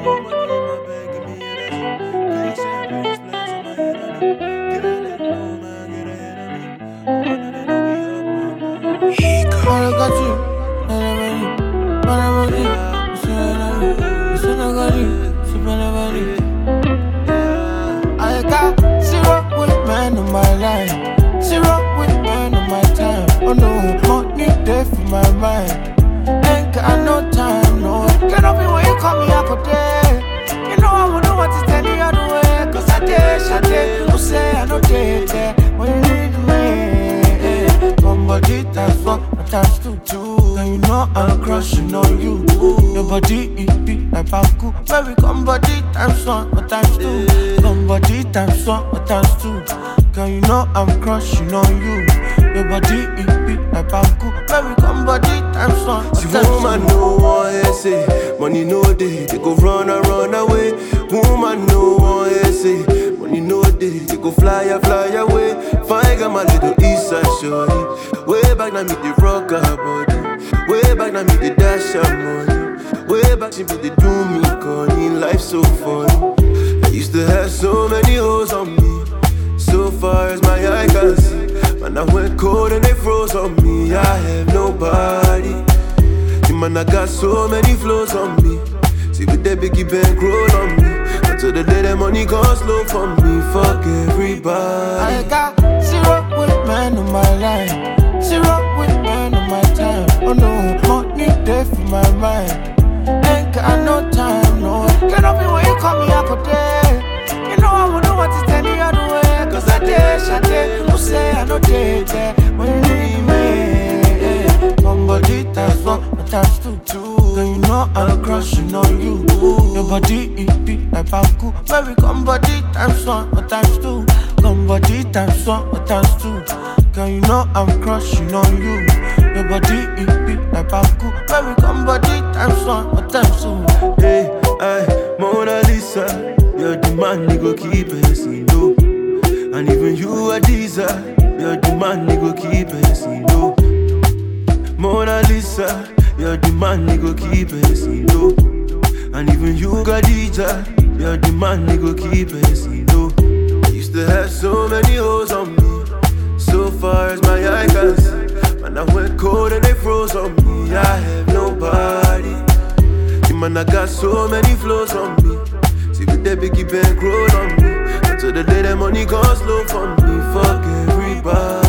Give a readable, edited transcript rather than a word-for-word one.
more money in my bag, give me energy. Take champagne, splash on my head on it. Get a little more, man, get ahead of me. Oh, no, they know we up right now. I got you, and I'm ready. But I'm ready. You said I got you, so when I'm ready. I got zero with man on my line, zero with man on my time. Oh no, money there for my mind. Ain't got no time, no. Get up when you call me, I go there. You know I wouldn't want to tell you other way. Cause I did, you say I know there. When you need me, somebody that's what attached to you. And you know I'm crushing on you. Your body, it beat like Baku. Baby, come body times one, or times two. Come body times one, or times two. Girl, you know I'm crushing on you. Your body, it beat like Baku. Baby, come body times one, or times two. Woman, no one say money no day, they go run away. Woman, no one say money no day, they go fly away. Fine, got my little east side shorty. Way back now, me the rock her body. Way back now, me the dash her money. Way back, she be the do me corny. Life so funny. I used to have so many hoes on me. So far as my eye can see. Man, I went cold and they froze on me. I have nobody. Man, I got so many flows on me. See with that biggie bankroll on me. Until the day that money goes slow for me. Fuck everybody. I got zero with man on my line, zero with man on my time. Oh no, money there for my mind. Ain't got no time, no. Get up when you call me, I go there. You know I wouldn't want to tell you other way. Cause I did, you say I know there. When you need me, somebody that's one attached to you. Girl, you know I'm crushing on you. Your body, it beat like Baku. Baby, come body times one, or times two. Come body times one, or times two. Girl, you know I'm crushing on you. Your body, it beat like Baku. Baby, come body times one, or times two. Hey, I, Mona Lisa, you're the man, you go keep us in low. And even you are Lisa, you're the man, you go keep us in low. Mona Lisa, you're the man, you go keep us in low. And even you Khadija, you're the man, you go keep us in low. I used to have so many hoes on me. So far as my eye can see. Man, I went cold and they froze on me. I have nobody. Man, I got so many flows on me. See with that biggie bankroll on me. Until the day that money goes slow for me. Fuck everybody.